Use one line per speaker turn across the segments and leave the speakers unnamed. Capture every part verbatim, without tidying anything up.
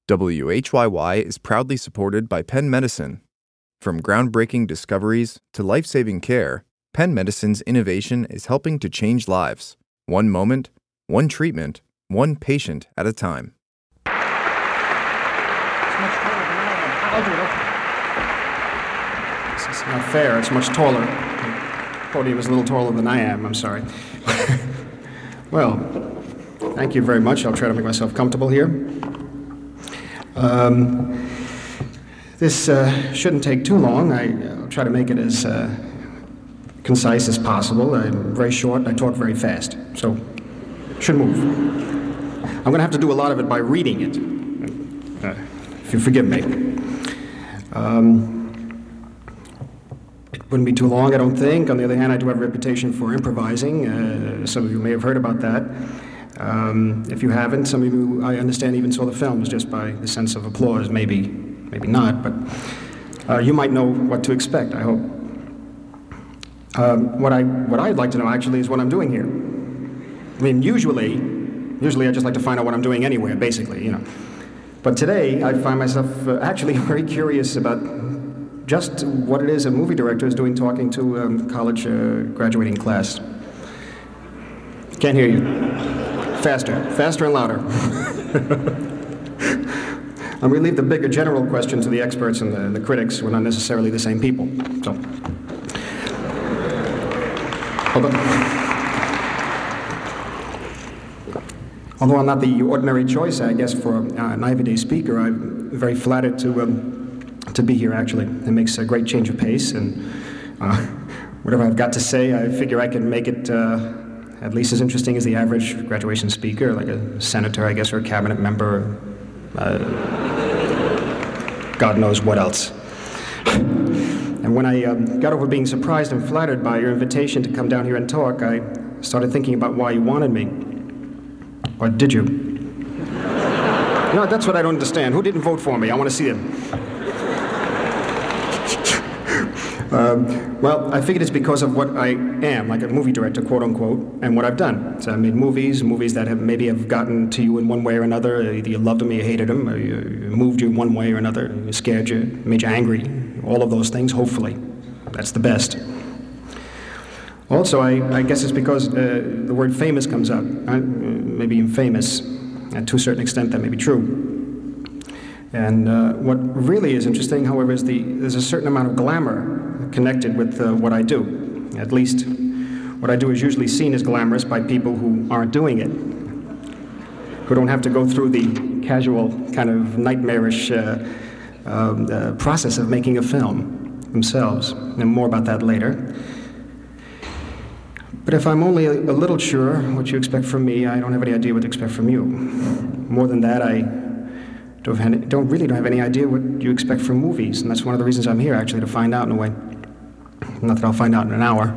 W H Y Y is proudly supported by Penn Medicine. From groundbreaking discoveries to life-saving care, Penn Medicine's innovation is helping to change lives, one moment, one treatment, one patient at a time.
It's much taller than I am. I'll do it.
This is not fair. It's much taller. The podium is a little taller than I am. I'm sorry. Well, thank you very much. I'll try to make myself comfortable here. Um, this uh, shouldn't take too long. I, I'll try to make it as uh, concise as possible. I'm very short. I talk very fast, so it should move. I'm going to have to do a lot of it by reading it, uh, if you forgive me. Um, it wouldn't be too long, I don't think. On the other hand, I do have a reputation for improvising. Uh, some of you may have heard about that. Um, if you haven't, some of you, I understand, even saw the films just by the sense of applause. Maybe, maybe not, but uh, you might know what to expect, I hope. Um, what, I, what I'd like to know, actually, is what I'm doing here. I mean, usually, usually I just like to find out what I'm doing anywhere, basically, you know. But today, I find myself uh, actually very curious about just what it is a movie director is doing talking to a um, college uh, graduating class. Can't hear you. Faster, faster and louder. I'm going to leave the bigger general question to the experts and the, the critics. We're not necessarily the same people. So, hold on. Although I'm not the ordinary choice, I guess, for uh, an Ivy Day speaker, I'm very flattered to um, to be here, actually. It makes a great change of pace, and uh, whatever I've got to say, I figure I can make it uh, at least as interesting as the average graduation speaker, like a senator, I guess, or a cabinet member, uh, God knows what else. And when I um, got over being surprised and flattered by your invitation to come down here and talk, I started thinking about why you wanted me. Or did you? You know, that's what I don't understand. Who didn't vote for me? I want to see them. Um, well, I figured it's because of what I am, like a movie director, quote unquote, and what I've done. So I made movies, movies that have maybe have gotten to you in one way or another. Either you loved them or you hated them, or you, you moved you in one way or another, you scared you, made you angry. All of those things, hopefully. That's the best. Also, I, I guess it's because uh, the word famous comes up. Uh, maybe infamous. And to a certain extent, that may be true. And uh, what really is interesting, however, is the there's a certain amount of glamour connected with uh, what I do. At least, what I do is usually seen as glamorous by people who aren't doing it, who don't have to go through the casual, kind of nightmarish uh, um, uh, process of making a film themselves. And more about that later. But if I'm only a, a little sure what you expect from me, I don't have any idea what to expect from you. More than that, I don't, have any, don't really don't have any idea what you expect from movies, and that's one of the reasons I'm here, actually, to find out in a way. Not that I'll find out in an hour,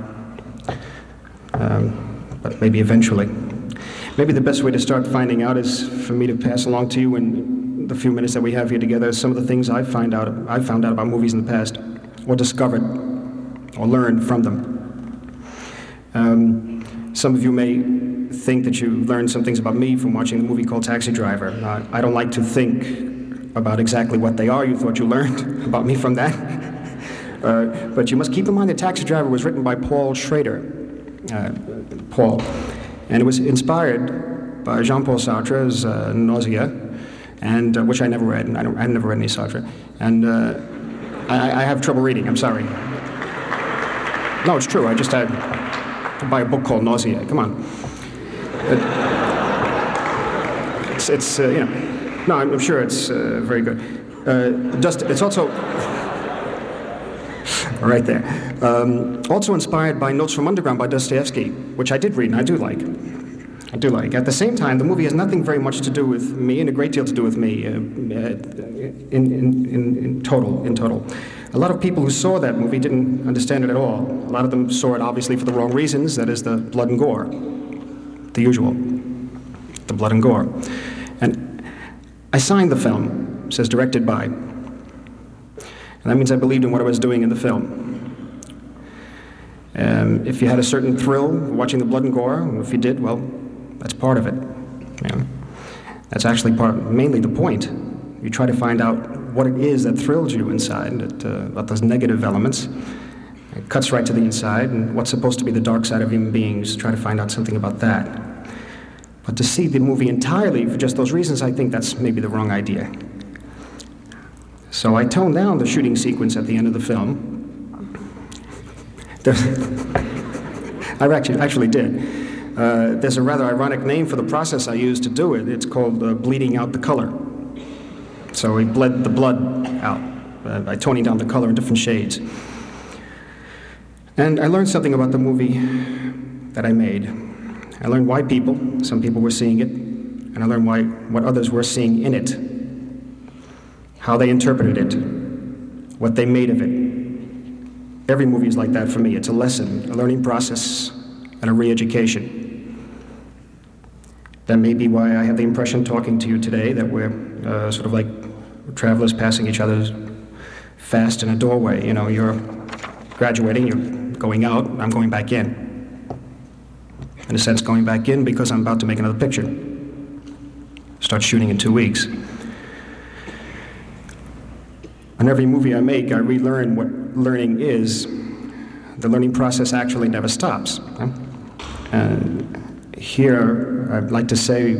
um, but maybe eventually. Maybe the best way to start finding out is for me to pass along to you in the few minutes that we have here together some of the things I find out I've found out about movies in the past, or discovered, or learned from them. Um, some of you may think that you learned some things about me from watching the movie called Taxi Driver. Uh, I don't like to think about exactly what they are. You thought you learned about me from that. uh, but you must keep in mind that Taxi Driver was written by Paul Schrader. Uh, Paul. And it was inspired by Jean-Paul Sartre's uh, Nausea, and uh, which I never read, and I don't, I've never read any Sartre. And uh, I, I have trouble reading, I'm sorry. No, it's true, I just had to buy a book called Nausea, come on. It, it's, it's uh, you know, no, I'm sure it's uh, very good. Uh, just, it's also, right there. Um, also inspired by Notes from Underground by Dostoevsky, which I did read and I do like. I do like. At the same time, the movie has nothing very much to do with me and a great deal to do with me uh, in, in, in, in total, in total. A lot of people who saw that movie didn't understand it at all. A lot of them saw it obviously for the wrong reasons, that is the blood and gore. The usual, the blood and gore. And I signed the film, it says directed by, and that means I believed in what I was doing in the film. Um, if you had a certain thrill watching the blood and gore, if you did, well, that's part of it. You know? That's actually part, mainly the point. You try to find out what it is that thrills you inside, that, uh, about those negative elements. It cuts right to the inside, and what's supposed to be the dark side of human beings, try to find out something about that. But to see the movie entirely for just those reasons, I think that's maybe the wrong idea. So I toned down the shooting sequence at the end of the film. There's I actually, actually did. Uh, there's a rather ironic name for the process I used to do it. It's called uh, bleeding out the color. So we bled the blood out uh, by toning down the color in different shades. And I learned something about the movie that I made. I learned why people, some people were seeing it, and I learned why, what others were seeing in it, how they interpreted it, what they made of it. Every movie is like that for me. It's a lesson, a learning process, and a re-education. That may be why I have the impression talking to you today that we're uh, sort of like travelers passing each other fast in a doorway. You know, you're graduating, you're going out, I'm going back in. In a sense, going back in because I'm about to make another picture. Start shooting in two weeks. On every movie I make, I relearn what learning is. The learning process actually never stops. Huh? And here, I'd like to say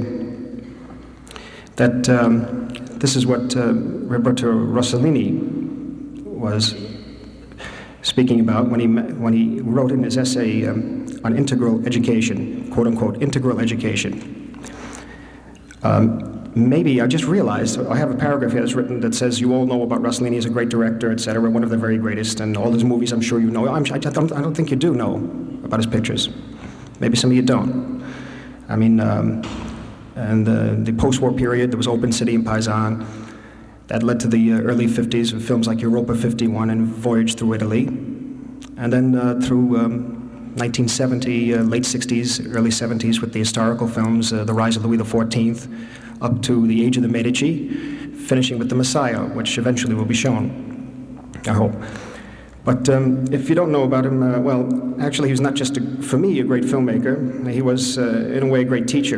that um, this is what uh, Roberto Rossellini was speaking about when he when he wrote in his essay um, on integral education, quote unquote, integral education. Um, maybe I just realized I have a paragraph here that's written that says you all know about Rossellini as a great director, et cetera, one of the very greatest, and all his movies I'm sure you know. I'm, I, don't, I don't think you do know about his pictures. Maybe some of you don't. I mean, um, and uh, the post-war period, there was Open City and Paisan. That led to the uh, early fifties with films like Europa fifty-one and Voyage Through Italy. And then uh, through um, nineteen seventy, uh, late sixties, early seventies with the historical films, uh, The Rise of Louis the fourteenth, up to The Age of the Medici, finishing with The Messiah, which eventually will be shown, I hope. But um, if you don't know about him, uh, well, actually he was not just, a, for me, a great filmmaker. He was, uh, in a way, a great teacher.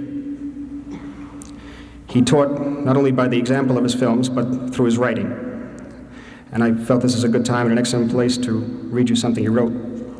He taught not only by the example of his films, but through his writing. And I felt this is a good time and an excellent place to read you something he wrote.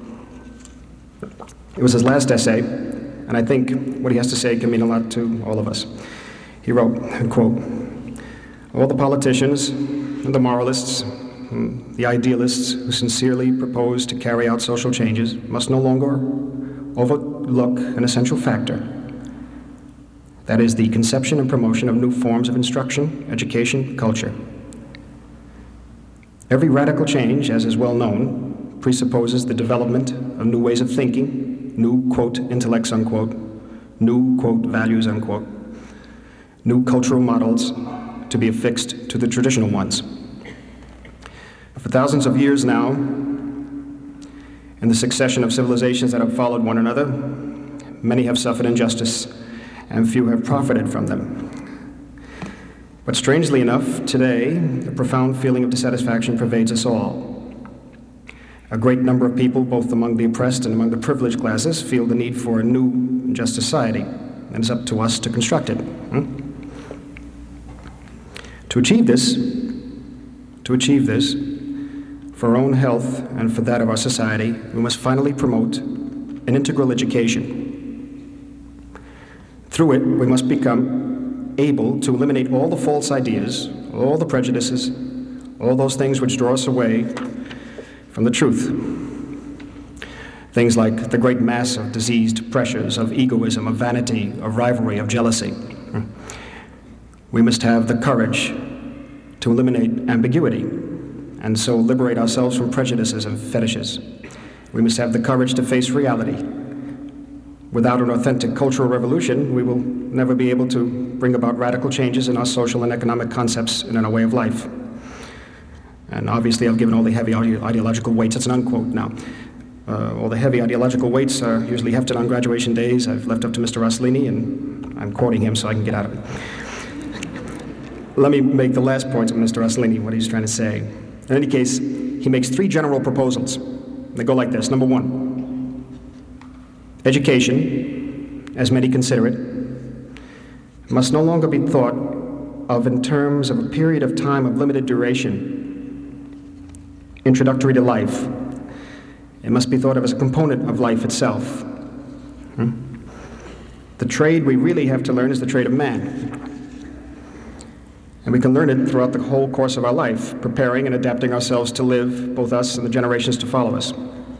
It was his last essay, and I think what he has to say can mean a lot to all of us. He wrote, quote, "All the politicians and the moralists, the idealists who sincerely propose to carry out social changes must no longer overlook an essential factor. That is the conception and promotion of new forms of instruction, education, culture. Every radical change, as is well known, presupposes the development of new ways of thinking, new, quote, intellects, unquote, new, quote, values, unquote, new cultural models to be affixed to the traditional ones. For thousands of years now, in the succession of civilizations that have followed one another, many have suffered injustice and few have profited from them. But strangely enough, today, a profound feeling of dissatisfaction pervades us all. A great number of people, both among the oppressed and among the privileged classes, feel the need for a new and just society, and it's up to us to construct it. Hmm? To achieve this, to achieve this, for our own health and for that of our society, we must finally promote an integral education. Through it, we must become able to eliminate all the false ideas, all the prejudices, all those things which draw us away from the truth. Things like the great mass of diseased pressures, of egoism, of vanity, of rivalry, of jealousy. We must have the courage to eliminate ambiguity, and so liberate ourselves from prejudices and fetishes. We must have the courage to face reality. Without an authentic cultural revolution, we will never be able to bring about radical changes in our social and economic concepts and in our way of life. And obviously I've given all the heavy ideological weights, that's an unquote now. Uh, all the heavy ideological weights are usually hefted on graduation days. I've left up to Mister Rossellini, and I'm quoting him so I can get out of it. Let me make the last point of Mister Rossellini, what he's trying to say. In any case, he makes three general proposals. They go like this. Number one, education, as many consider it, must no longer be thought of in terms of a period of time of limited duration, introductory to life. It must be thought of as a component of life itself. Hmm? The trade we really have to learn is the trade of man. And we can learn it throughout the whole course of our life, preparing and adapting ourselves to live, both us and the generations to follow us.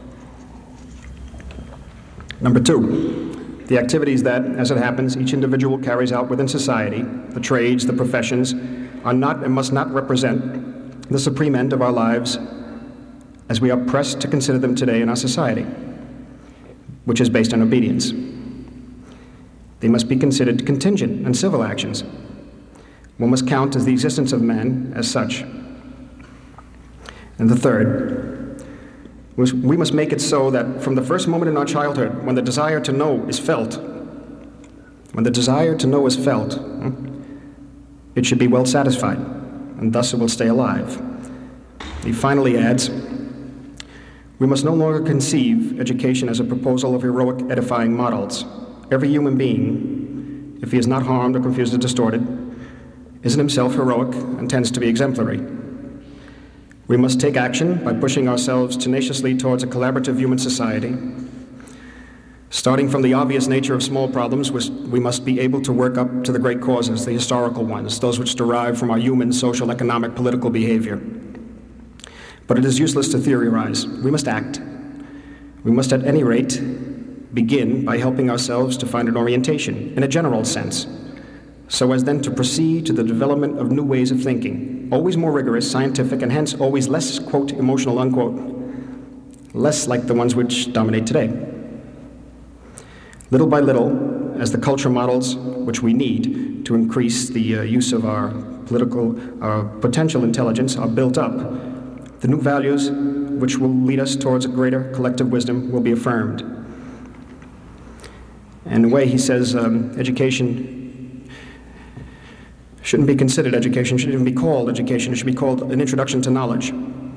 Number two, the activities that, as it happens, each individual carries out within society, the trades, the professions, are not and must not represent the supreme end of our lives as we are pressed to consider them today in our society, which is based on obedience. They must be considered contingent and civil actions. One must count as the existence of man as such. And the third, we must make it so that from the first moment in our childhood, when the desire to know is felt, when the desire to know is felt, it should be well satisfied, and thus it will stay alive. He finally adds, we must no longer conceive education as a proposal of heroic, edifying models. Every human being, if he is not harmed or confused or distorted, is in himself heroic and tends to be exemplary. We must take action by pushing ourselves tenaciously towards a collaborative human society. Starting from the obvious nature of small problems, we must be able to work up to the great causes, the historical ones, those which derive from our human, social, economic, political behavior. But it is useless to theorize. We must act. We must, at any rate, begin by helping ourselves to find an orientation, in a general sense, so as then to proceed to the development of new ways of thinking, always more rigorous, scientific, and hence always less, quote, emotional, unquote, less like the ones which dominate today. Little by little, as the culture models which we need to increase the uh, use of our political, our potential intelligence are built up, the new values which will lead us towards a greater collective wisdom will be affirmed. And in a way, he says, um, education shouldn't be considered education, shouldn't even be called education, it should be called an introduction to knowledge.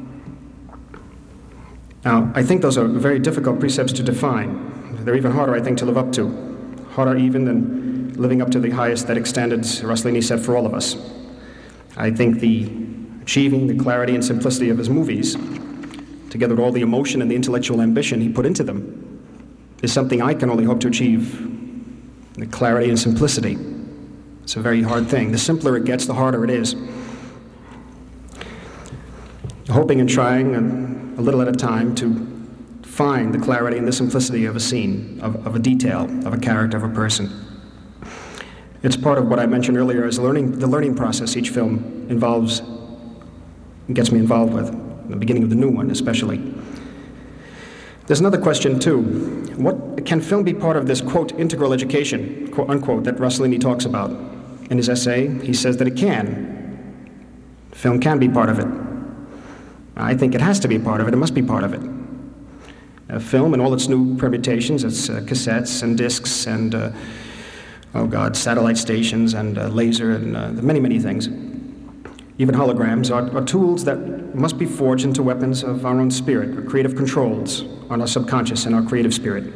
Now, I think those are very difficult precepts to define. They're even harder, I think, to live up to. Harder even than living up to the high aesthetic standards Rossellini set for all of us. I think the achieving the clarity and simplicity of his movies, together with all the emotion and the intellectual ambition he put into them, is something I can only hope to achieve. The clarity and simplicity. It's a very hard thing. The simpler it gets, the harder it is. Hoping and trying a, a little at a time to find the clarity and the simplicity of a scene, of, of a detail, of a character, of a person. It's part of what I mentioned earlier as learning, the learning process each film involves, gets me involved with, the beginning of the new one especially. There's another question too. What can film be part of this, quote, integral education, quote, unquote, that Rossellini talks about? In his essay, he says that it can. Film can be part of it. I think it has to be part of it. It must be part of it. Uh, film and all its new permutations, its uh, cassettes and discs and, uh, oh God, satellite stations and uh, laser and uh, many, many things. Even holograms are, are tools that must be forged into weapons of our own spirit, or creative controls on our subconscious and our creative spirit.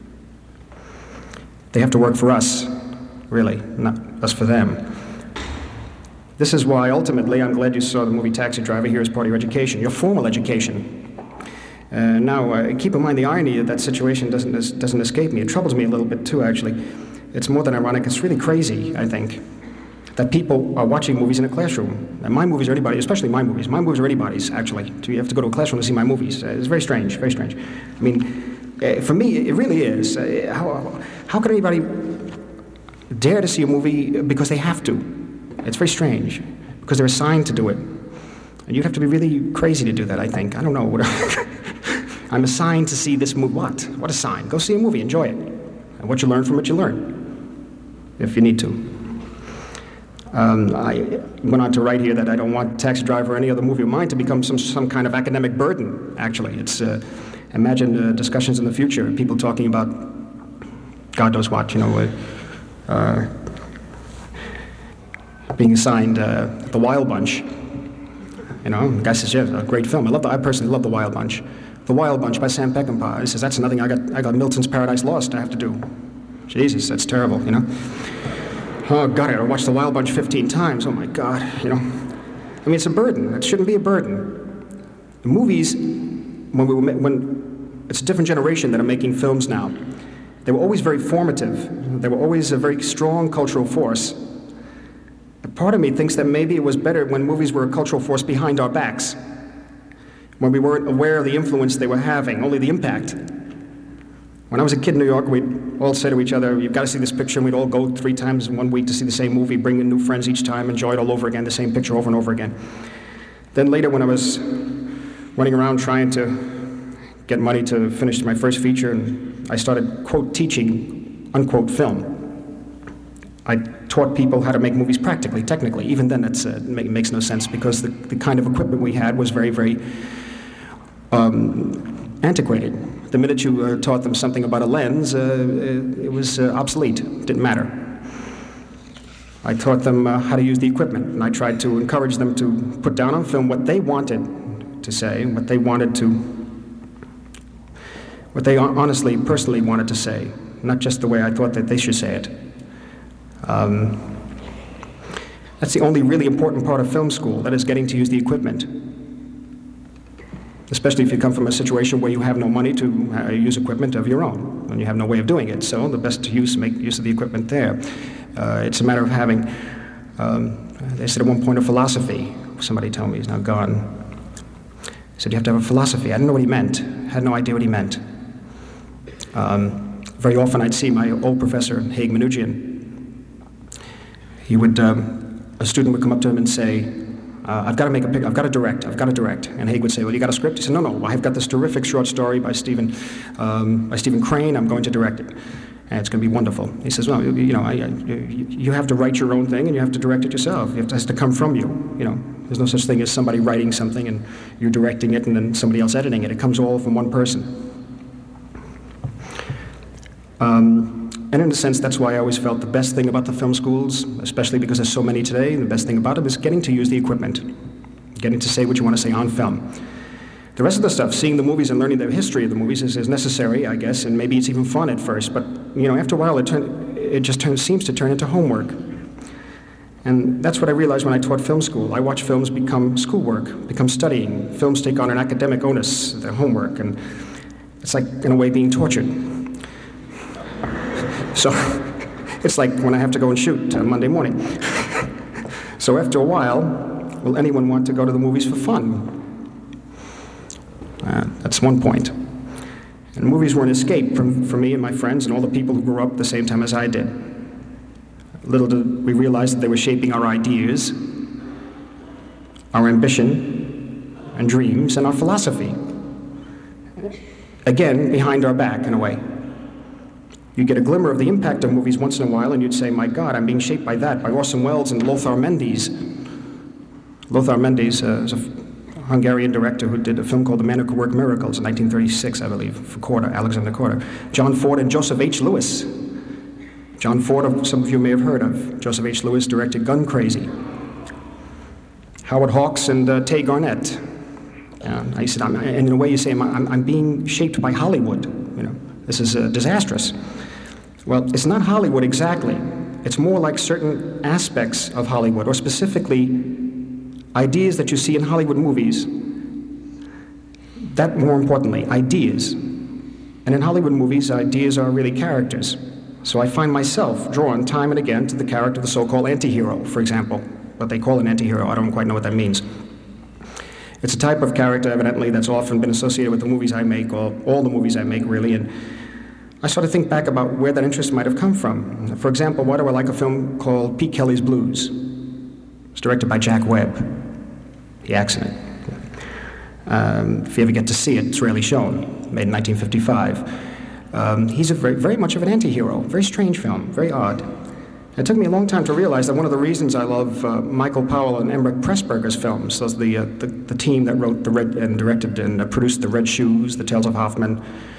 They have to work for us, really, not us for them. This is why, ultimately, I'm glad you saw the movie Taxi Driver here as part of your education, your formal education. Uh, now, uh, keep in mind the irony of that situation doesn't, doesn't escape me. It troubles me a little bit, too, actually. It's more than ironic. It's really crazy, I think, that people are watching movies in a classroom. And my movies are anybody's, especially my movies. My movies are anybody's, actually. You have to go to a classroom to see my movies. Uh, it's very strange, very strange. I mean, uh, for me, it really is. Uh, how, how can anybody dare to see a movie because they have to? It's very strange, because they're assigned to do it. And you'd have to be really crazy to do that, I think. I don't know. I'm assigned to see this movie. What? What a sign. Go see a movie, enjoy it. And what you learn from it, you learn, if you need to. Um, I went on to write here that I don't want Taxi Driver or any other movie of mine to become some, some kind of academic burden, actually. It's, uh, imagine uh, discussions in the future, people talking about God knows what, you know, uh, uh, being assigned uh, The Wild Bunch. You know, the guy says, yeah, a great film. I love the, I personally love The Wild Bunch. The Wild Bunch by Sam Peckinpah. He says, that's nothing, I got I got Milton's Paradise Lost I have to do. Jesus, that's terrible, you know. Oh, God, I watched The Wild Bunch fifteen times. Oh, my God, you know. I mean, it's a burden. It shouldn't be a burden. The movies, when we were, when it's a different generation that are making films now, they were always very formative. They were always a very strong cultural force. A part of me thinks that maybe it was better when movies were a cultural force behind our backs, when we weren't aware of the influence they were having, only the impact. When I was a kid in New York, we'd all say to each other, you've got to see this picture, and we'd all go three times in one week to see the same movie, bring in new friends each time, enjoy it all over again, the same picture over and over again. Then later, when I was running around trying to get money to finish my first feature, and I started, quote, teaching, unquote, film. I taught people how to make movies practically, technically. Even then, it's, uh, it makes no sense, because the, the kind of equipment we had was very, very um, antiquated. The minute you uh, taught them something about a lens, uh, it, it was uh, obsolete. It didn't matter. I taught them uh, how to use the equipment, and I tried to encourage them to put down on film what they wanted to say, what they wanted to, what they honestly, personally wanted to say, not just the way I thought that they should say it. Um, that's the only really important part of film school, that is getting to use the equipment. Especially if you come from a situation where you have no money to uh, use equipment of your own, and you have no way of doing it. So the best use, make use of the equipment there. Uh, it's a matter of having, um, they said at one point, a philosophy. Somebody told me, he's now gone. He said, you have to have a philosophy. I didn't know what he meant. I had no idea what he meant. Um, very often I'd see my old professor, Haig Manoogian. He would, um, a student would come up to him and say, Uh, I've got to make a pic. I've got to direct. I've got to direct. And Haig would say, "Well, you got a script?" He said, "No, no. I've got this terrific short story by Stephen, um, by Stephen Crane. I'm going to direct it, and it's going to be wonderful." He says, "Well, you, you know, I, I, you, you have to write your own thing, and you have to direct it yourself. It has to come from you. You know, there's no such thing as somebody writing something and you're directing it, and then somebody else editing it. It comes all from one person." Um, And in a sense, that's why I always felt the best thing about the film schools, especially because there's so many today, the best thing about them is getting to use the equipment, getting to say what you want to say on film. The rest of the stuff, seeing the movies and learning the history of the movies, is, is necessary, I guess, and maybe it's even fun at first, but you know, after a while, it, turn, it just turns, seems to turn into homework. And that's what I realized when I taught film school. I watched films become schoolwork, become studying. Films take on an academic onus, their homework, and it's like, in a way, being tortured. So it's like when I have to go and shoot on Monday morning. So after a while, will anyone want to go to the movies for fun? Uh, that's one point. And movies were an escape from, for me and my friends and all the people who grew up the same time as I did. Little did we realize that they were shaping our ideas, our ambition and dreams, and our philosophy. Again, behind our back, in a way. You get a glimmer of the impact of movies once in a while, and you'd say, my God, I'm being shaped by that, by Orson Welles and Lothar Mendes. Lothar Mendes uh, is a Hungarian director who did a film called The Man Who Could Work Miracles in nineteen thirty-six, I believe, for Korda, Alexander Korda. John Ford and Joseph H. Lewis. John Ford, some of you may have heard of. Joseph H. Lewis directed Gun Crazy. Howard Hawks and uh, Tay Garnett. Uh, I said, I'm, and in a way you say, I'm, I'm being shaped by Hollywood. You know, this is uh, disastrous. Well, it's not Hollywood exactly. It's more like certain aspects of Hollywood, or specifically ideas that you see in Hollywood movies. That, more importantly, ideas. And in Hollywood movies, ideas are really characters. So I find myself drawn time and again to the character of the so-called anti-hero, for example. What they call an anti-hero, I don't quite know what that means. It's a type of character, evidently, that's often been associated with the movies I make, or all the movies I make, really, and I started to think back about where that interest might have come from. For example, why do I like a film called Pete Kelly's Blues? It's directed by Jack Webb, The Accident. Um, if you ever get to see it, it's rarely shown, made in nineteen fifty-five. Um, he's a very, very much of an anti-hero, very strange film, very odd. It took me a long time to realize that one of the reasons I love uh, Michael Powell and Emmerich Pressburger's films, those the, uh, the the team that wrote the Red and directed and uh, produced The Red Shoes, The Tales of Hoffman.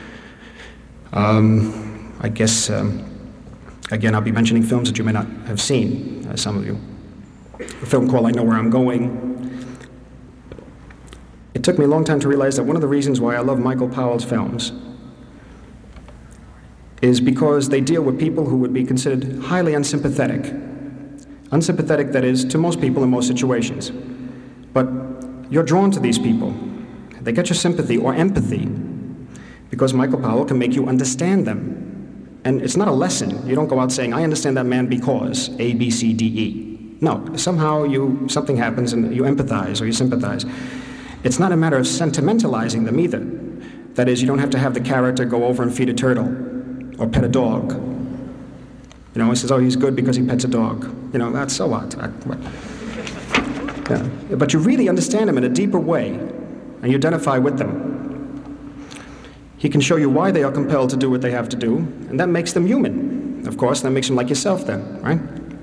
Um, I guess um, again I'll be mentioning films that you may not have seen, uh, some of you. A film called I Know Where I'm Going. It took me a long time to realize that one of the reasons why I love Michael Powell's films is because they deal with people who would be considered highly unsympathetic Unsympathetic, that is, to most people in most situations. But you're drawn to these people. They get your sympathy or empathy because Michael Powell can make you understand them. And it's not a lesson. You don't go out saying, I understand that man because A, B, C, D, E. No, somehow you, something happens and you empathize or you sympathize. It's not a matter of sentimentalizing them either. That is, you don't have to have the character go over and feed a turtle or pet a dog. You know, he says, oh, he's good because he pets a dog. You know, that's so what? I, what? Yeah. But you really understand him in a deeper way, and you identify with them. He can show you why they are compelled to do what they have to do, and that makes them human. Of course, that makes them like yourself then, right?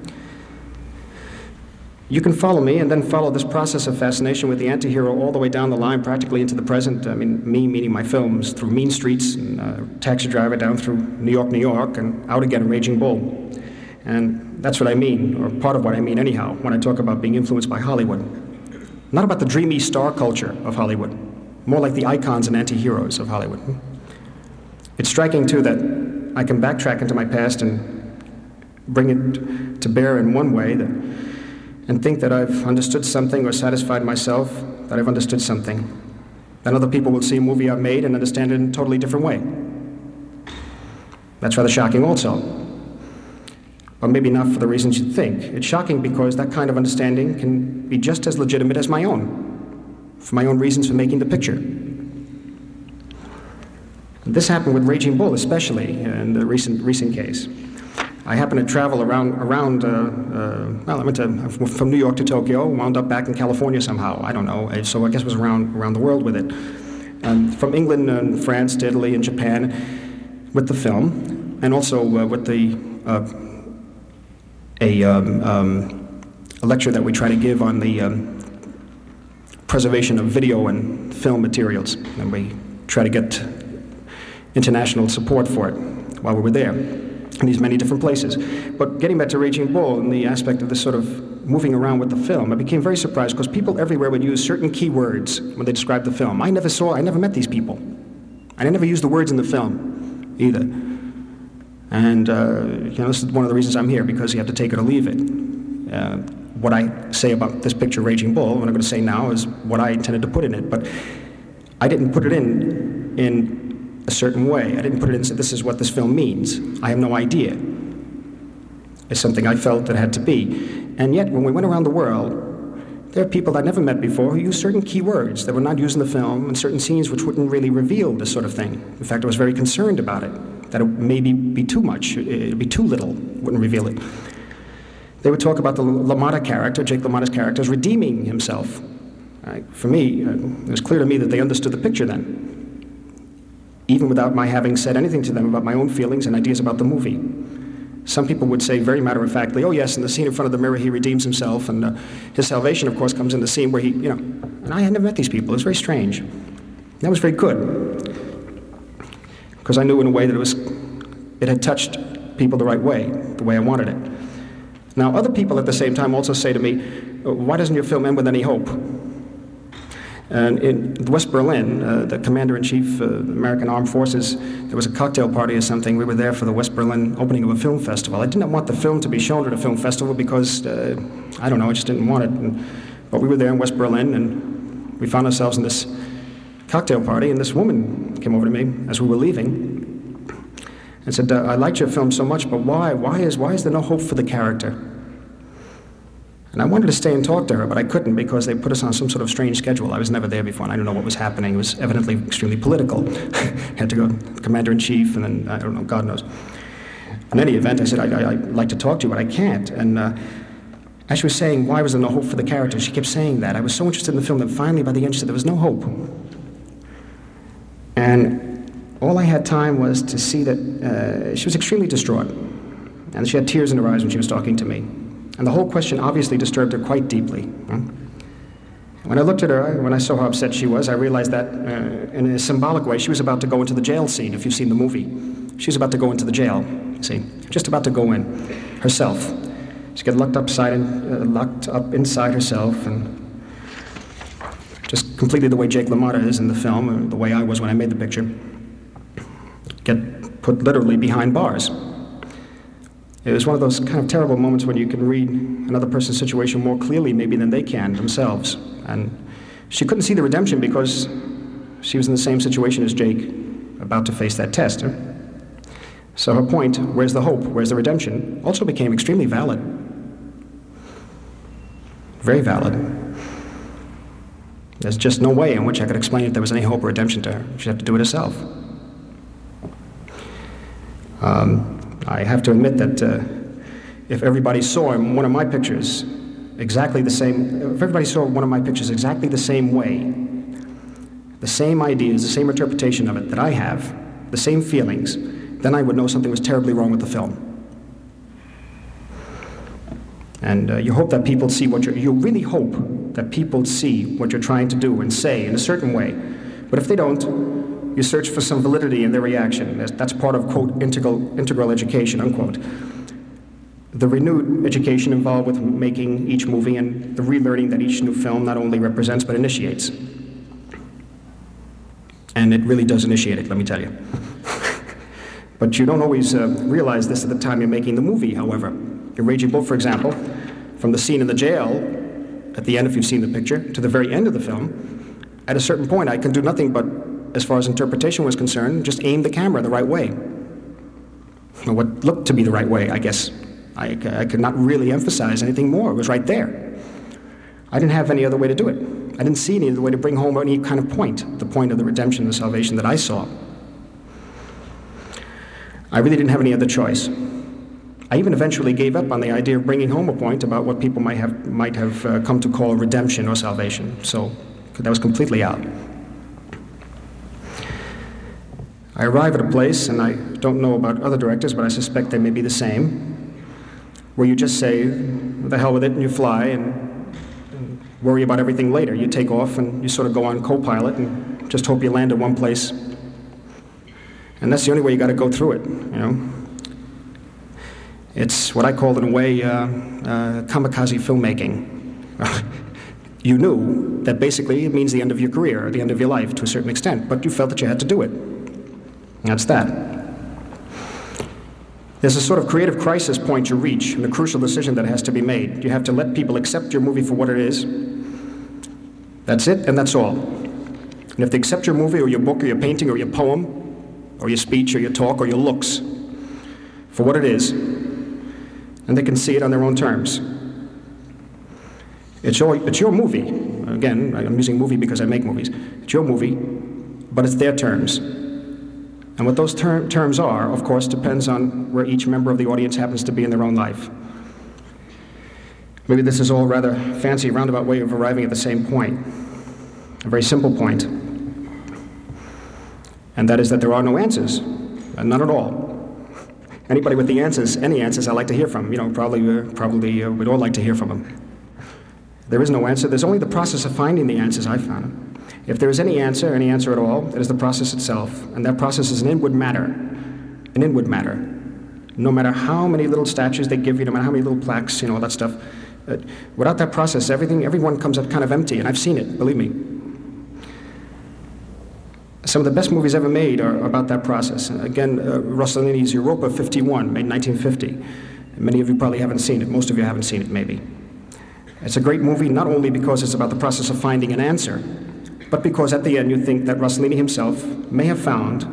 You can follow me and then follow this process of fascination with the anti-hero all the way down the line, practically into the present. I mean, me meaning my films, through Mean Streets and uh, Taxi Driver down through New York, New York, and out again, Raging Bull. And that's what I mean, or part of what I mean anyhow, when I talk about being influenced by Hollywood. Not about the dreamy star culture of Hollywood, more like the icons and anti-heroes of Hollywood. It's striking, too, that I can backtrack into my past and bring it to bear in one way, that, and think that I've understood something or satisfied myself that I've understood something. Then other people will see a movie I've made and understand it in a totally different way. That's rather shocking also. But maybe not for the reasons you'd think. It's shocking because that kind of understanding can be just as legitimate as my own, for my own reasons for making the picture. This happened with Raging Bull, especially in the recent recent case. I happened to travel around, around. Uh, uh, well, I went to, from New York to Tokyo, wound up back in California somehow. I don't know. So I guess it was around around the world with it. Um, from England and France to Italy and Japan with the film, and also uh, with the uh, a, um, um, a lecture that we try to give on the um, preservation of video and film materials, and we try to get international support for it while we were there in these many different places. But getting back to Raging Bull and the aspect of this sort of moving around with the film, I became very surprised because people everywhere would use certain key words when they described the film. I never saw, I never met these people. I never used the words in the film either. And, uh, you know, this is one of the reasons I'm here, because you have to take it or leave it. Uh, what I say about this picture, Raging Bull, what I'm going to say now is what I intended to put in it. But I didn't put it in in a certain way. I didn't put it in and say, this is what this film means. I have no idea. It's something I felt that had to be. And yet, when we went around the world, there are people I'd never met before who used certain key words that were not used in the film, and certain scenes which wouldn't really reveal this sort of thing. In fact, I was very concerned about it, that it maybe be too much, it'd be too little, wouldn't reveal it. They would talk about the LaMotta character, Jake LaMotta's character, as redeeming himself. Right? For me, it was clear to me that they understood the picture then, even without my having said anything to them about my own feelings and ideas about the movie. Some people would say very matter-of-factly, oh yes, in the scene in front of the mirror he redeems himself, and uh, his salvation, of course, comes in the scene where he, you know, and I had never met these people. It was very strange. That was very good, because I knew in a way that it was, it had touched people the right way, the way I wanted it. Now, other people at the same time also say to me, why doesn't your film end with any hope? And in West Berlin, uh, the commander-in-chief of uh, the American Armed Forces, there was a cocktail party or something. We were there for the West Berlin opening of a film festival. I did not want the film to be shown at a film festival because, uh, I don't know, I just didn't want it. And, but we were there in West Berlin, and we found ourselves in this cocktail party, and this woman came over to me as we were leaving and said, uh, I liked your film so much, but why? Why is, why is there no hope for the character? And I wanted to stay and talk to her, but I couldn't because they put us on some sort of strange schedule. I was never there before, and I didn't know what was happening. It was evidently extremely political. Had to go to Commander-in-Chief, and then, I don't know, God knows. In any event, I said, I, I, I'd like to talk to you, but I can't. And uh, as she was saying, why was there no hope for the character, she kept saying that. I was so interested in the film that finally, by the end, she said there was no hope. And all I had time was to see that uh, she was extremely distraught. And she had tears in her eyes when she was talking to me. And the whole question obviously disturbed her quite deeply. When I looked at her, when I saw how upset she was, I realized that uh, in a symbolic way, she was about to go into the jail scene, if you've seen the movie. She was about to go into the jail, you see, just about to go in, herself. She got locked upside and uh, locked up inside herself, and just completely the way Jake LaMotta is in the film, or the way I was when I made the picture, get put literally behind bars. It was one of those kind of terrible moments when you can read another person's situation more clearly maybe than they can themselves. And she couldn't see the redemption because she was in the same situation as Jake, about to face that test. Huh? So her point, where's the hope, where's the redemption, also became extremely valid. Very valid. There's just no way in which I could explain if there was any hope or redemption to her. She'd have to do it herself. Um, I have to admit that uh, if everybody saw in one of my pictures exactly the same, if everybody saw one of my pictures exactly the same way, the same ideas, the same interpretation of it that I have, the same feelings, then I would know something was terribly wrong with the film. And uh, you hope that people see what you're, you really hope that people see what you're trying to do and say in a certain way. But if they don't, you search for some validity in their reaction. That's, that's part of, quote, integral, integral education, unquote. The renewed education involved with making each movie and the relearning that each new film not only represents but initiates. And it really does initiate it, let me tell you. But you don't always uh, realize this at the time you're making the movie, however. In Raging Bull, for example, from the scene in the jail, at the end, if you've seen the picture, to the very end of the film, at a certain point, I can do nothing but, as far as interpretation was concerned, just aim the camera the right way. Or what looked to be the right way, I guess. I, I could not really emphasize anything more. It was right there. I didn't have any other way to do it. I didn't see any other way to bring home any kind of point, the point of the redemption, the salvation that I saw. I really didn't have any other choice. I even eventually gave up on the idea of bringing home a point about what people might have, might have uh, come to call redemption or salvation. So that was completely out. I arrive at a place, and I don't know about other directors, but I suspect they may be the same, where you just say, the hell with it, and you fly, and, and worry about everything later. You take off, and you sort of go on co-pilot, and just hope you land in one place. And that's the only way you got to go through it, you know. It's what I call, in a way, uh, uh, kamikaze filmmaking. You knew that basically it means the end of your career, or the end of your life to a certain extent, but you felt that you had to do it. That's that. There's a sort of creative crisis point you reach, and a crucial decision that has to be made. You have to let people accept your movie for what it is. That's it, and that's all. And if they accept your movie, or your book, or your painting, or your poem, or your speech, or your talk, or your looks, for what it is, and they can see it on their own terms. It's your, it's your movie. Again, I'm using movie because I make movies. It's your movie, but it's their terms. And what those ter- terms are, of course, depends on where each member of the audience happens to be in their own life. Maybe this is all a rather fancy, roundabout way of arriving at the same point. A very simple point. And that is that there are no answers. And none at all. Anybody with the answers, any answers, I like to hear from. You know, probably, uh, probably uh, we'd all like to hear from them. There is no answer. There's only the process of finding the answers. I found them. If there is any answer, any answer at all, it is the process itself. And that process is an inward matter. An inward matter. No matter how many little statues they give you, no matter how many little plaques, you know, all that stuff. Uh, without that process, everything, everyone comes up kind of empty. And I've seen it, believe me. Some of the best movies ever made are about that process. Again, uh, Rossellini's Europa fifty-one, made in nineteen fifty. Many of you probably haven't seen it. Most of you haven't seen it, maybe. It's a great movie, not only because it's about the process of finding an answer, but because at the end you think that Rossellini himself may have found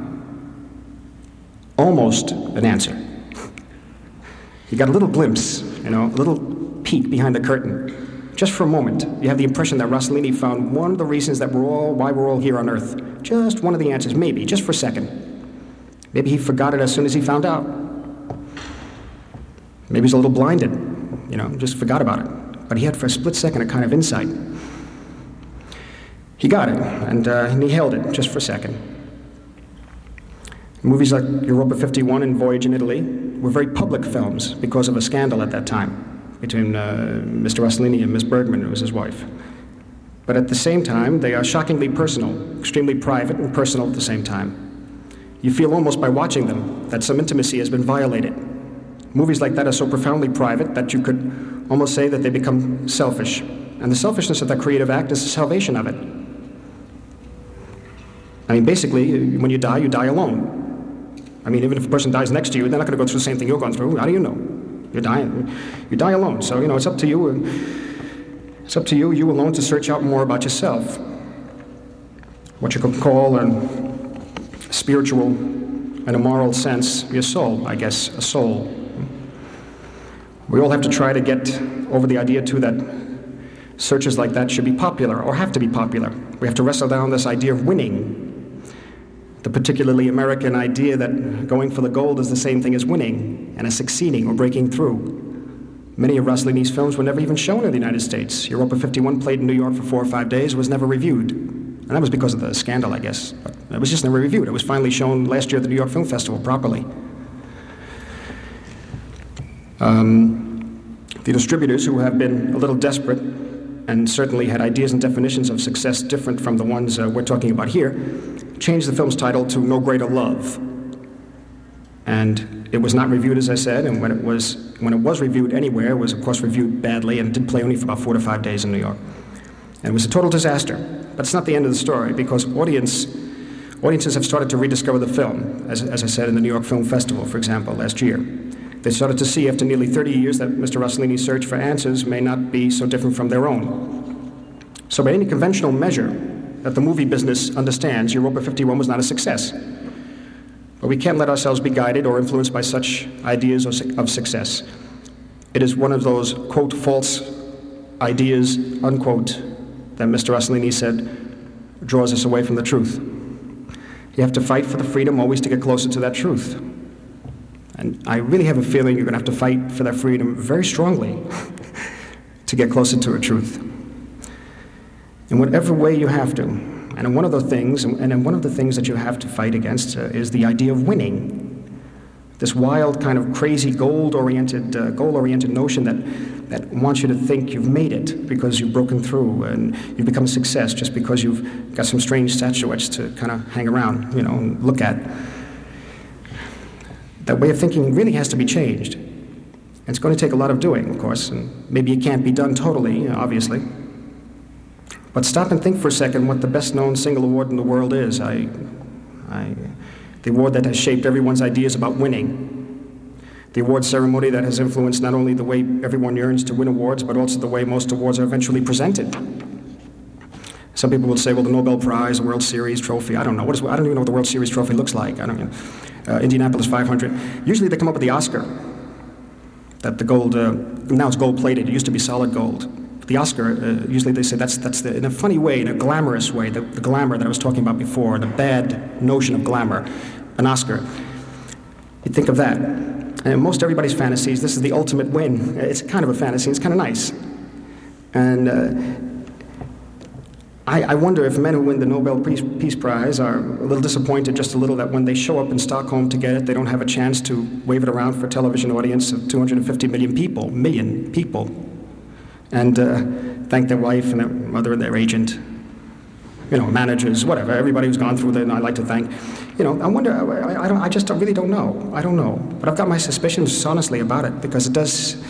almost an answer. You got a little glimpse, you know, a little peek behind the curtain. Just for a moment, you have the impression that Rossellini found one of the reasons that we're all, why we're all here on Earth. Just one of the answers, maybe, just for a second. Maybe he forgot it as soon as he found out. Maybe he's a little blinded, you know, just forgot about it. But he had for a split second a kind of insight. He got it, and, uh, and he held it just for a second. Movies like Europa fifty-one and Voyage in Italy were very public films because of a scandal at that time between uh, Mister Rossellini and Miss Bergman, who was his wife. But at the same time, they are shockingly personal, extremely private and personal at the same time. You feel almost by watching them that some intimacy has been violated. Movies like that are so profoundly private that you could almost say that they become selfish. And the selfishness of that creative act is the salvation of it. I mean, basically, when you die, you die alone. I mean, even if a person dies next to you, they're not going to go through the same thing you're going through. How do you know? You die, you die alone. So, you know, it's up to you. It's up to you, you alone, to search out more about yourself. What you could call a spiritual, in a moral sense, your soul, I guess, a soul. We all have to try to get over the idea, too, that searches like that should be popular, or have to be popular. We have to wrestle down this idea of winning. The particularly American idea that going for the gold is the same thing as winning, and as succeeding or breaking through. Many of Rossellini's films were never even shown in the United States. Europa fifty-one played in New York for four or five days, was never reviewed. And that was because of the scandal, I guess. But it was just never reviewed. It was finally shown last year at the New York Film Festival properly. Um, the distributors, who have been a little desperate and certainly had ideas and definitions of success different from the ones uh, we're talking about here, changed the film's title to No Greater Love. And it was not reviewed, as I said, and when it was when it was reviewed anywhere, it was, of course, reviewed badly, and it did play only for about four to five days in New York. And it was a total disaster. But it's not the end of the story, because audience, audiences have started to rediscover the film, as, as I said, in the New York Film Festival, for example, last year. They started to see, after nearly thirty years, that Mister Rossellini's search for answers may not be so different from their own. So by any conventional measure that the movie business understands, Europa fifty-one was not a success. But we can't let ourselves be guided or influenced by such ideas of success. It is one of those, quote, false ideas, unquote, that Mister Rossellini said draws us away from the truth. You have to fight for the freedom always to get closer to that truth. And I really have a feeling you're going to have to fight for that freedom very strongly to get closer to a truth. In whatever way you have to. And in one of the things, and in one of the things that you have to fight against uh, is the idea of winning. This wild, kind of crazy, gold-oriented, uh, goal-oriented notion that, that wants you to think you've made it because you've broken through and you've become a success just because you've got some strange statuettes to kind of hang around, you know, and look at. That way of thinking really has to be changed. And it's going to take a lot of doing, of course, and maybe it can't be done totally, obviously. But stop and think for a second what the best-known single award in the world is. I, I, the award that has shaped everyone's ideas about winning. The award ceremony that has influenced not only the way everyone yearns to win awards, but also the way most awards are eventually presented. Some people will say, well, the Nobel Prize, the World Series trophy, I don't know. What is, I don't even know what the World Series trophy looks like. I don't know. Uh, Indianapolis five hundred. Usually they come up with the Oscar. That the gold, uh, now it's gold-plated. It used to be solid gold. The Oscar, uh, usually they say that's, that's the, in a funny way, in a glamorous way, the, the glamour that I was talking about before, the bad notion of glamour, an Oscar. You think of that. And in most everybody's fantasies, this is the ultimate win. It's kind of a fantasy, it's kind of nice. And uh, I, I wonder if men who win the Nobel Peace, Peace Prize are a little disappointed just a little that when they show up in Stockholm to get it, they don't have a chance to wave it around for a television audience of two hundred fifty million people, million people. And uh, thank their wife and their mother and their agent, you know, managers, whatever, everybody who's gone through that, I'd like to thank. You know, I wonder, I, I, don't, I just really don't know. I don't know. But I've got my suspicions, honestly, about it, because it does,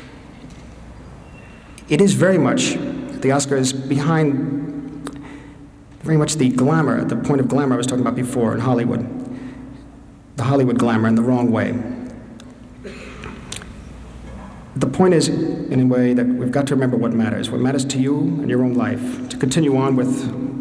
it is very much, the Oscar is behind very much the glamour, the point of glamour I was talking about before in Hollywood. The Hollywood glamour in the wrong way. The point is, in a way, that we've got to remember what matters. What matters to you and your own life. To continue on with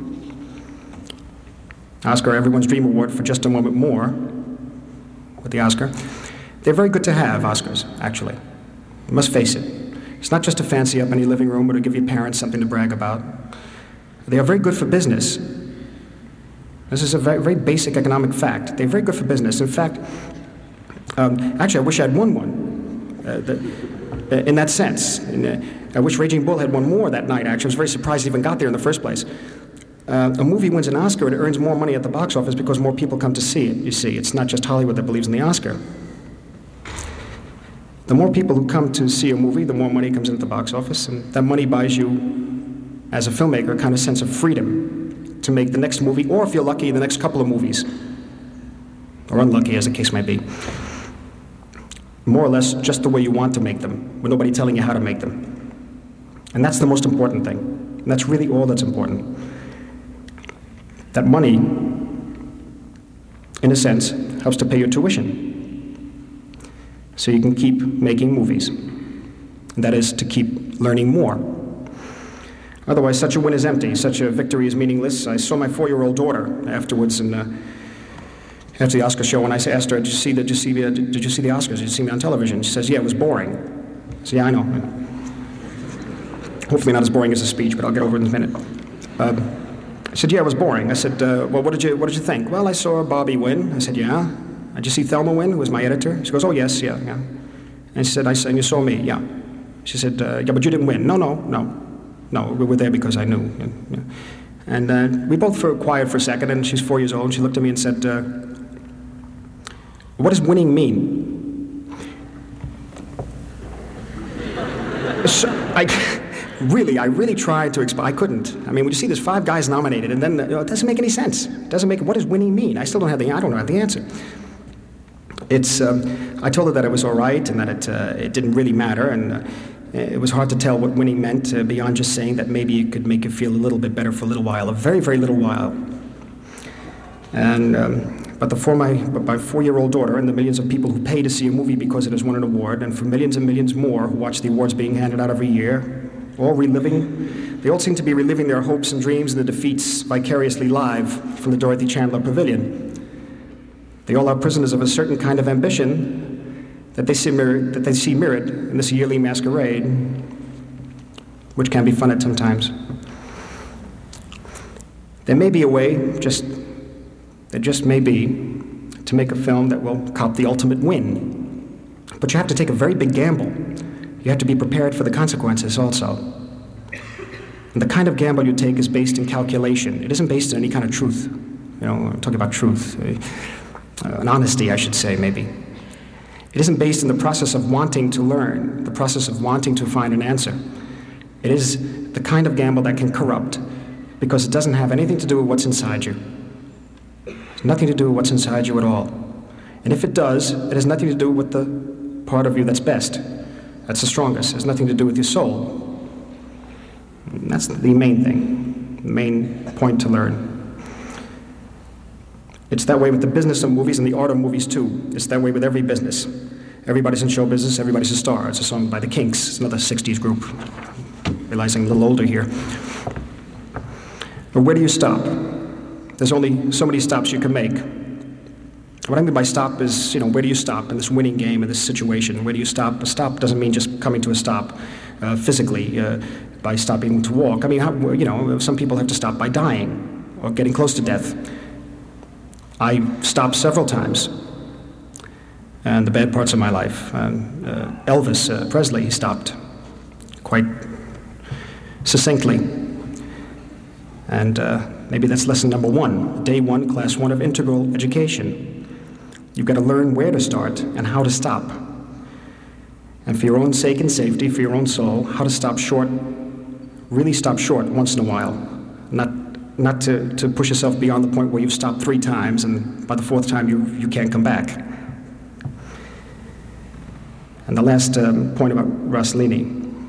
Oscar, everyone's dream award for just a moment more, with the Oscar. They're very good to have, Oscars, actually. You must face it. It's not just to fancy up any living room or to give your parents something to brag about. They are very good for business. This is a very, very basic economic fact. They're very good for business. In fact, um, actually, I wish I'd won one. Uh, the, in that sense. And, uh, I wish Raging Bull had won more that night, actually. I was very surprised it even got there in the first place. Uh, a movie wins an Oscar, it earns more money at the box office because more people come to see it, you see. It's not just Hollywood that believes in the Oscar. The more people who come to see a movie, the more money comes into the box office, and that money buys you, as a filmmaker, a kind of sense of freedom to make the next movie, or if you're lucky, the next couple of movies. Or unlucky, as the case may be. More or less just the way you want to make them, with nobody telling you how to make them. And that's the most important thing. And that's really all that's important. That money, in a sense, helps to pay your tuition. so you can keep making movies. And that is to keep learning more. Otherwise, such a win is empty. Such a victory is meaningless. I saw my four-year-old daughter afterwards, and uh, after the Oscar show, when I asked her, "Did you see the, did you see the, did you see the Oscars? Did you see me on television?" She says, "Yeah, it was boring." I said, "Yeah, I know. Hopefully not as boring as a speech, but I'll get over it in a minute." Uh, I said, "Yeah, it was boring." I said, uh, "Well, what did you, what did you think?" "Well, I saw Bobby win." I said, "Yeah." "Did you see Thelma win?" Who was my editor. She goes, "Oh yes, yeah, yeah." And she said, "I said, and you saw me?" "Yeah." She said, uh, "Yeah, but you didn't win." "No, no, no. No, we were there because I knew." And uh, we both were quiet for a second, and she's four years old, and she looked at me and said, uh, "What does winning mean?" So, I, really, I really tried to explain. I couldn't. I mean, when you see there's five guys nominated, and then uh, you know, it doesn't make any sense. It doesn't make, what does winning mean? I still don't have the, I don't have the answer. It's, um, I told her that it was all right, and that it, uh, it didn't really matter, and uh, it was hard to tell what winning meant uh, beyond just saying that maybe it could make you feel a little bit better for a little while, a very, very little while. And, um, but, the, for my, but my four-year-old daughter and the millions of people who pay to see a movie because it has won an award, and for millions and millions more who watch the awards being handed out every year, all reliving, they all seem to be reliving their hopes and dreams and the defeats vicariously live from the Dorothy Chandler Pavilion. They all are prisoners of a certain kind of ambition that they see mirrored, that they see mirrored in this yearly masquerade, which can be fun at times. There may be a way, just there just may be, to make a film that will cop the ultimate win. But you have to take a very big gamble. You have to be prepared for the consequences also. And the kind of gamble you take is based in calculation. It isn't based in any kind of truth. You know, I'm talking about truth, uh, an honesty, I should say, maybe. It isn't based in the process of wanting to learn, the process of wanting to find an answer. It is the kind of gamble that can corrupt because it doesn't have anything to do with what's inside you. It's nothing to do with what's inside you at all. And if it does, it has nothing to do with the part of you that's best, that's the strongest. It has nothing to do with your soul. And that's the main thing, the main point to learn. It's that way with the business of movies and the art of movies too. It's that way with every business. Everybody's in show business, everybody's a star. It's a song by the Kinks. It's another sixties group. Realizing a little older here. But where do you stop? There's only so many stops you can make. What I mean by stop is, you know, where do you stop in this winning game, in this situation? Where do you stop? A stop doesn't mean just coming to a stop uh, physically uh, by stopping to walk. I mean, how, you know, some people have to stop by dying or getting close to death. I stopped several times, and the bad parts of my life. Um, uh, Elvis uh, Presley, he stopped quite succinctly. And uh, maybe that's lesson number one, day one, class one of integral education. You've got to learn where to start and how to stop. And for your own sake and safety, for your own soul, how to stop short, really stop short once in a while, not Not to, to push yourself beyond the point where you've stopped three times and by the fourth time you, you can't come back. And the last um, point about Rossellini,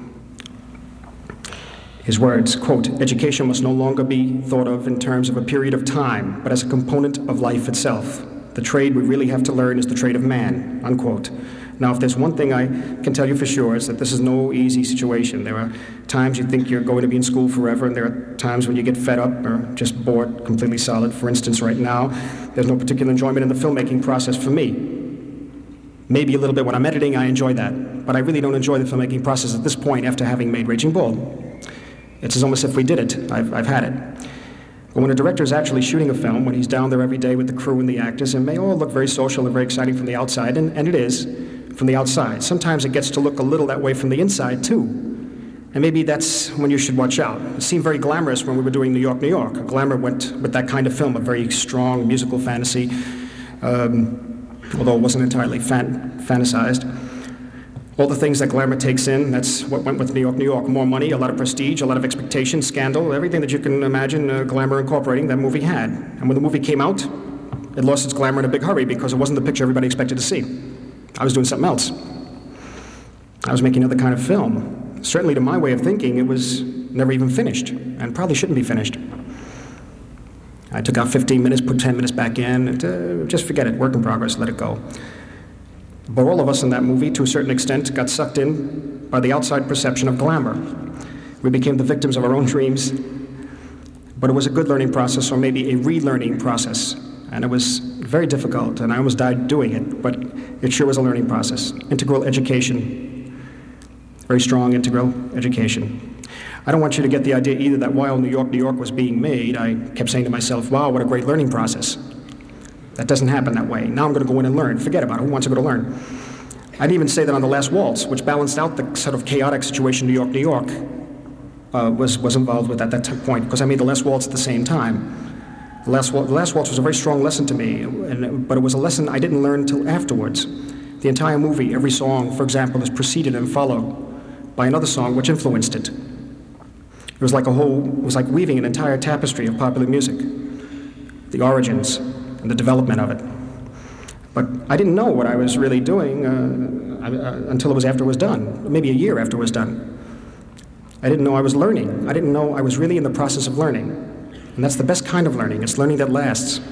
his words, quote, "Education must no longer be thought of in terms of a period of time, but as a component of life itself. The trade we really have to learn is the trade of man," unquote. Now, if there's one thing I can tell you for sure, is that this is no easy situation. There are times you think you're going to be in school forever, and there are times when you get fed up or just bored, completely solid. For instance, right now, there's no particular enjoyment in the filmmaking process for me. Maybe a little bit when I'm editing, I enjoy that. But I really don't enjoy the filmmaking process at this point after having made Raging Bull. It's almost as if we did it. I've, I've had it. But when a director is actually shooting a film, when he's down there every day with the crew and the actors, it may all look very social and very exciting from the outside, and, and it is from the outside. Sometimes it gets to look a little that way from the inside, too. And maybe that's when you should watch out. It seemed very glamorous when we were doing New York, New York. A glamour went with that kind of film, a very strong musical fantasy, um, although it wasn't entirely fan- fantasized. All the things that glamour takes in, that's what went with New York, New York. More money, a lot of prestige, a lot of expectation, scandal, everything that you can imagine uh, glamour incorporating, that movie had. And when the movie came out, it lost its glamour in a big hurry because it wasn't the picture everybody expected to see. I was doing something else. I was making another kind of film. Certainly to my way of thinking, it was never even finished, and probably shouldn't be finished. I took out fifteen minutes, put ten minutes back in, and uh, just forget it, work in progress, let it go. But all of us in that movie, to a certain extent, got sucked in by the outside perception of glamour. We became the victims of our own dreams, but it was a good learning process, or maybe a relearning process. And it was very difficult, and I almost died doing it, but it sure was a learning process. Integral education, very strong integral education. I don't want you to get the idea either that while New York, New York was being made, I kept saying to myself, wow, what a great learning process. That doesn't happen that way. Now I'm going to go in and learn. Forget about it. Who wants to go to learn? I didn't even say that on The Last Waltz, which balanced out the sort of chaotic situation New York, New York uh, was, was involved with at that point, because I made The Last Waltz at the same time. The Last, the Last Waltz was a very strong lesson to me, and, but it was a lesson I didn't learn until afterwards. The entire movie, every song, for example, is preceded and followed by another song which influenced it. It was like a whole, it was like weaving an entire tapestry of popular music, the origins and the development of it. But I didn't know what I was really doing uh, uh, until it was after it was done, maybe a year after it was done. I didn't know I was learning. I didn't know I was really in the process of learning. And that's the best kind of learning. It's learning that lasts.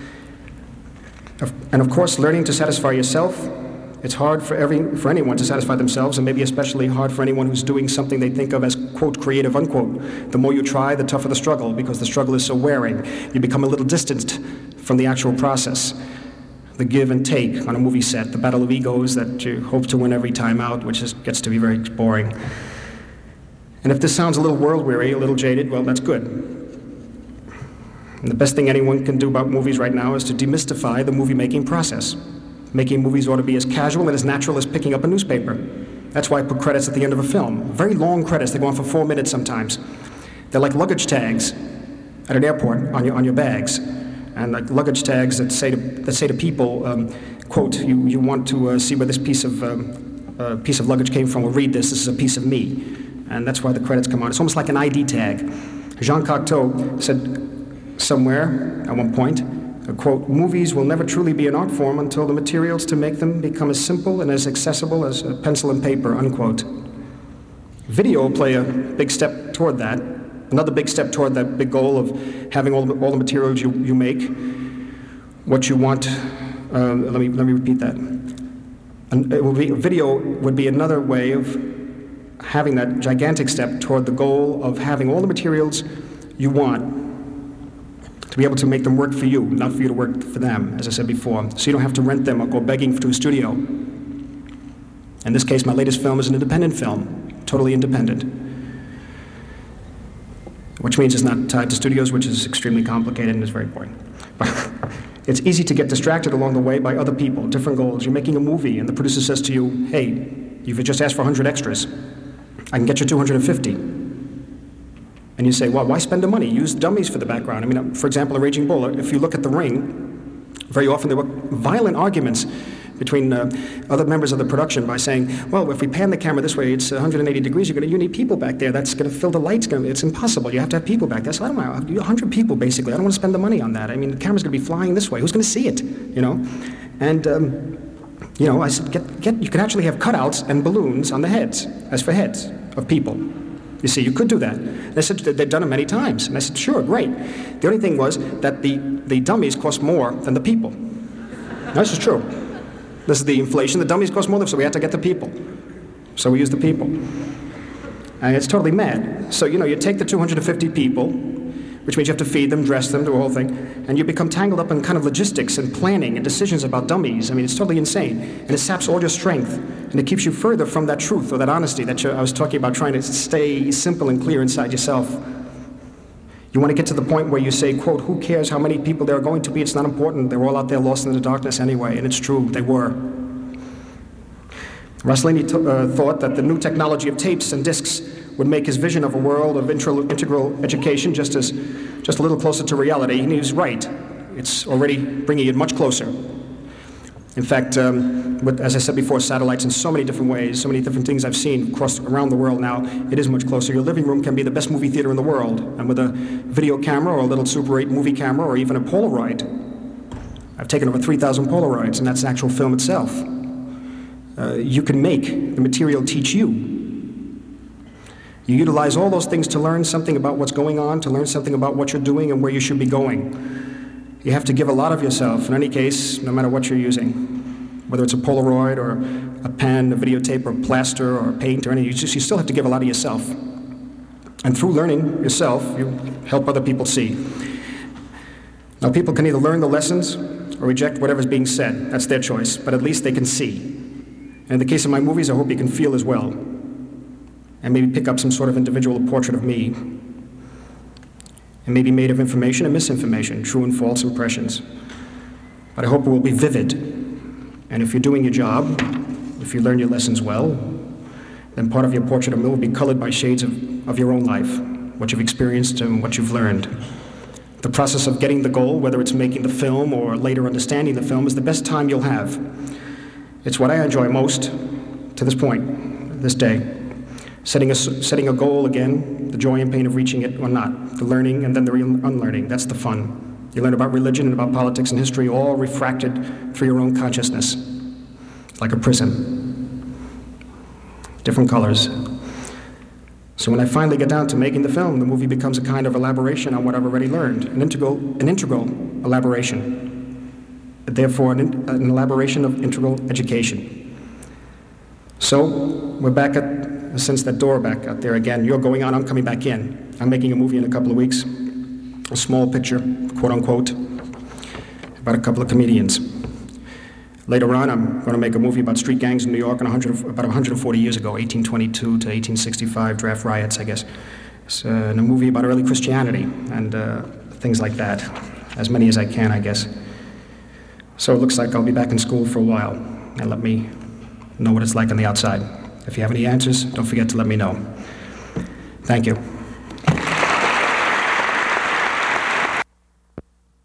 And of course, learning to satisfy yourself, it's hard for every for anyone to satisfy themselves, and maybe especially hard for anyone who's doing something they think of as, quote, creative, unquote. The more you try, the tougher the struggle, because the struggle is so wearing. You become a little distanced from the actual process. The give and take on a movie set, the battle of egos that you hope to win every time out, which is, gets to be very boring. And if this sounds a little world-weary, a little jaded, well, that's good. And the best thing anyone can do about movies right now is to demystify the movie-making process. Making movies ought to be as casual and as natural as picking up a newspaper. That's why I put credits at the end of a film. Very long credits, they go on for four minutes sometimes. They're like luggage tags at an airport on your, on your bags. And like luggage tags that say to, that say to people, um, quote, you, you want to uh, see where this piece of, um, uh, piece of luggage came from, well, read this, this is a piece of me. And that's why the credits come on. It's almost like an I D tag. Jean Cocteau said somewhere at one point, uh, quote, movies will never truly be an art form until the materials to make them become as simple and as accessible as a pencil and paper, unquote. Video will play a big step toward that. Another big step toward that big goal of having all the, all the materials you, you make, what you want. Uh, let me let me repeat that. And it will be, video would be another way of having that gigantic step toward the goal of having all the materials you want to be able to make them work for you, not for you to work for them, as I said before. So you don't have to rent them or go begging to a studio. In this case, my latest film is an independent film, totally independent. Which means it's not tied to studios, which is extremely complicated and is very boring. But it's easy to get distracted along the way by other people, different goals. You're making a movie, and the producer says to you, hey, you've just asked for one hundred extras. I can get you two hundred fifty. And you say, well, why spend the money? Use dummies for the background. I mean, for example, in Raging Bull, if you look at The Ring, very often there were violent arguments between uh, other members of the production by saying, well, if we pan the camera this way, it's one hundred eighty degrees, you're gonna, you need people back there, that's going to fill the lights, gonna, it's impossible, you have to have people back there. So I don't know, one hundred people basically, I don't want to spend the money on that. I mean, the camera's going to be flying this way, who's going to see it, you know? And, um, you know, I said, get, get, you could actually have cutouts and balloons on the heads, as for heads of people. You see, you could do that. And they said they've done it many times. And I said, sure, great. The only thing was that the, the dummies cost more than the people. Now, this is true. This is the inflation. The dummies cost more, so we had to get the people. So we used the people. And it's totally mad. So, you know, you take the two hundred fifty people, which means you have to feed them, dress them, do a whole thing, and you become tangled up in kind of logistics and planning and decisions about dummies. I mean, it's totally insane. And it saps all your strength, and it keeps you further from that truth or that honesty that you, I was talking about, trying to stay simple and clear inside yourself. You want to get to the point where you say, quote, who cares how many people there are going to be? It's not important. They're all out there lost in the darkness anyway. And it's true, they were. Rossellini t- uh, thought that the new technology of tapes and discs would make his vision of a world of intro- integral education just as, just a little closer to reality. And he was right. It's already bringing it much closer. In fact, um, with, as I said before, satellites in so many different ways, so many different things I've seen across around the world now, it is much closer. Your living room can be the best movie theater in the world, and with a video camera or a little Super eight movie camera or even a Polaroid. I've taken over three thousand Polaroids, and that's actual film itself. Uh, you can make the material teach you. You utilize all those things to learn something about what's going on, to learn something about what you're doing and where you should be going. You have to give a lot of yourself, in any case, no matter what you're using. Whether it's a Polaroid or a pen, a videotape, or plaster, or paint, or anything, you just you still have to give a lot of yourself. And through learning yourself, you help other people see. Now, people can either learn the lessons or reject whatever's being said. That's their choice, but at least they can see. And in the case of my movies, I hope you can feel as well, and maybe pick up some sort of individual portrait of me. It may be made of information and misinformation, true and false impressions. But I hope it will be vivid. And if you're doing your job, if you learn your lessons well, then part of your portrait of me will be colored by shades of, of your own life, what you've experienced and what you've learned. The process of getting the goal, whether it's making the film or later understanding the film, is the best time you'll have. It's what I enjoy most to this point, this day. Setting a, setting a goal again, the joy and pain of reaching it or not, the learning and then the unlearning, that's the fun. You learn about religion and about politics and history, all refracted through your own consciousness, like a prism. Different colors. So when I finally get down to making the film, the movie becomes a kind of elaboration on what I've already learned, an integral, an integral elaboration. Therefore, an, an elaboration of integral education. So we're back at, since that door back out there again, you're going on, I'm coming back in. I'm making a movie in a couple of weeks, a small picture, quote unquote, about a couple of comedians. Later on, I'm going to make a movie about street gangs in New York in one hundred, about one hundred forty years ago, eighteen twenty-two to eighteen sixty-five, draft riots, I guess. It's uh, a movie about early Christianity and uh, things like that, as many as I can, I guess. So it looks like I'll be back in school for a while, and let me know what it's like on the outside. If you have any answers, don't forget to let me know. Thank you.